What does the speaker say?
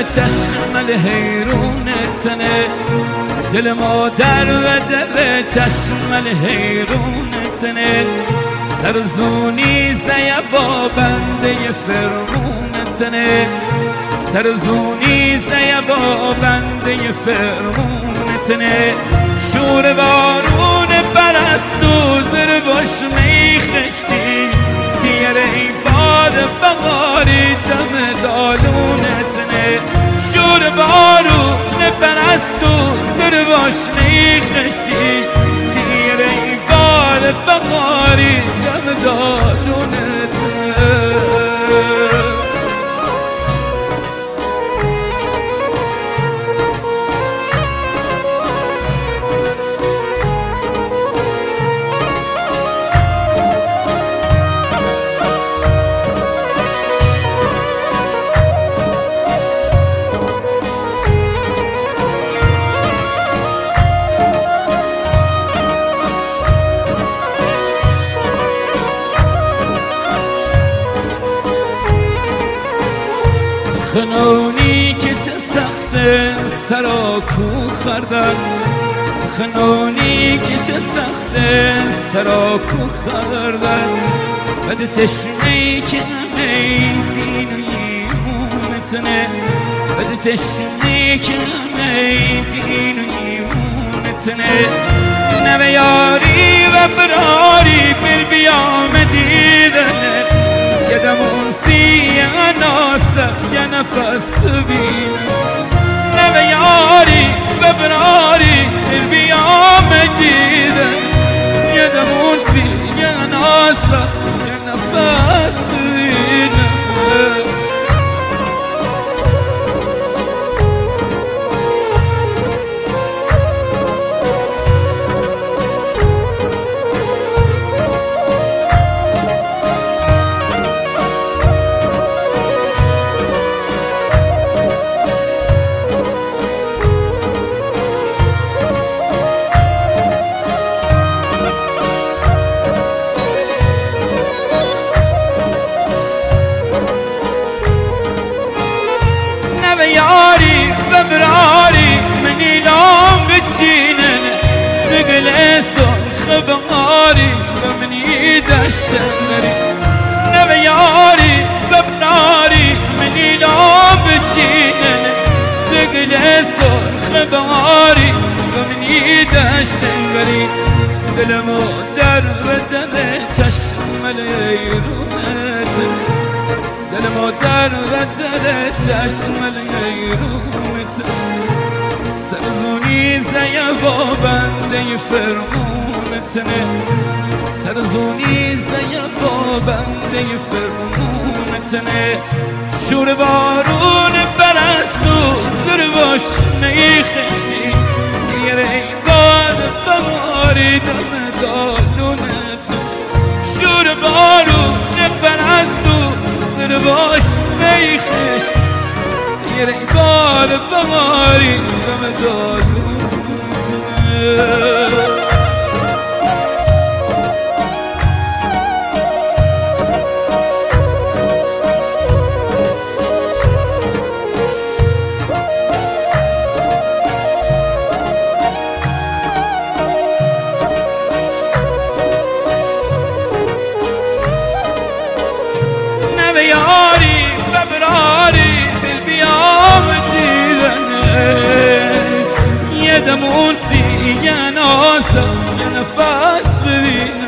چشم الحیرون تنه دل مادر و در چشم الحیرون تنه سرزونی زیبا بنده فرمون تنه سرزونی زیبا بنده فرمون تنه شور بارون پرستو زر باش می خشتی تیره باد بغاری دم دالونتنه شور بارون پرستو زر باش می خشتی تیره باد بغاری دم دالونتنه خنونی که چه سخته سراکو خردن خنونی که چه سخته سراکو خردن بد چشمی که نمیدین و ایمونتنه بد چشمی که نمیدین و ایمونتنه نوه یاری و براری بل بیام دیدنت یدمون سیه ناسم یه نفس ببینم نوه یاری و براری بل بیام دیدن یدمون سیه ناسم یه نفس ببینم یاری و براری منی لام بچینن تقل سرخ بغاری و منی دشتن بری نو یاری و براری منی لام بچینن تقل سرخ بغاری و منی دشتن بری دلمو در و در چشم الحیرونت دل مادر و در چشم الحیرونت سرزونی زیبا بنده فرمونتنه سرزونی زیبا بنده فرمونتنه شور بارون پرستو زر باش می خشتی تیره باد بغاری دم دالونت شور بارون پرستو زر باش میخش یه بار بغاری دم دالونتنه یاری و براری دل بیام دیدنت یه دمون سیگه ناسم یه نفس ببین